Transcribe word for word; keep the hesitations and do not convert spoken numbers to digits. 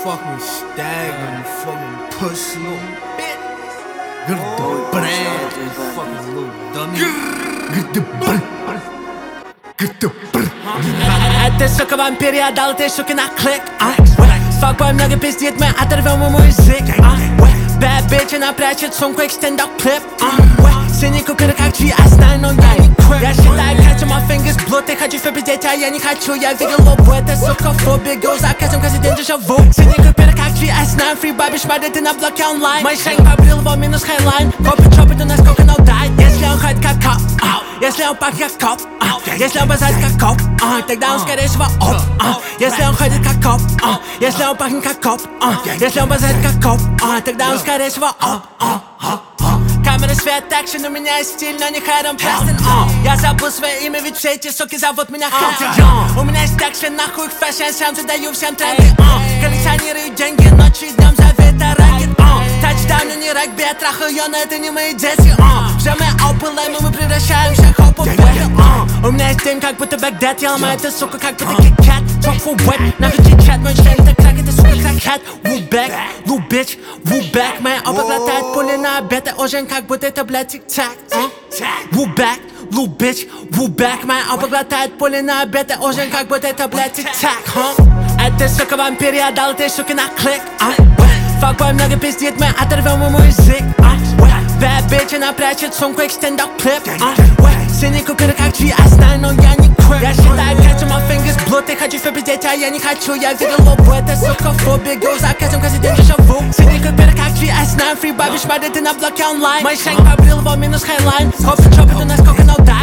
fucking stagnant, fucking pussy little bitch. Get the brand, fucking little dummy. Get the brand. Get the brand. Это, сука, вампир, я дал этой суке на клик. Факбой много пиздит, мы оторвем ему язык. Bad bitch, она прячет сумку, extend клип. Синий купюры как джи эс девять, но я не крип. Я считаю, catching my fingers blue. Ты хочешь победить, а я не хочу. Я видел лобу, это сука фобия. Глаза каждым, каждый день дежаву. Синий купюры как джи эс девять. Free баби шмады, ты на блоке онлайн. Мой шейк побрил его минус хайлайн. Копы чопы, у нас сколько no die. Если он ходит как коп, если он пахнет как коп, если он базает как коп, тогда он скорее всего оп. Если он ходит как коп, если он пахнет как коп, если он базает как коп, тогда он скорее всего оп. Камера, свет, экшен, у меня есть стиль, но не Хайрам Престон. Я забыл свое имя, ведь все эти суки зовут меня Хантер. У меня есть экшен, нахуй их фэшн, сам задаю всем тренды. Коллекционирую деньги, ночью и днем завет рэкет. Тачдауны не регби, я трахаю ее, но это не мои дети. Все мы опылаем, и мы превращаем всех опыл в бэби. У меня есть дым, как будто бэкдэт. Я ломаю эту суку, как будто кит-кат. Talk for wet, нахуй чит-чат. Мой член это крак, это сука крак-хэт. Woo back, woo bitch, woo back. Моя опыт латает пули на обед. Это уже как будто это, блядь, тик-так. Woo back, woo bitch, woo back. Моя опыт латает пули на обед. Это уже как будто это, блядь, тик-так. Это сука вампир, я дал этой суке на клик. Факбой много пиздит, мы оторвем ему язык. Bad bitch, она прячет сумку, extend клип. Синий купюры как джи эс девять, но я не крип. Я считаю, catching my fingers blue. Ты хочешь победить, а я не хочу. Я видел лобу, это сука фобия. Глаза каждым, каждый день дежаву. Синий купюры как джи эс девять. Free баби шмады, ты на блоке онлайн. Мой шейк побрил его минус хайлайн. Копы чопы, у нас сколько no die.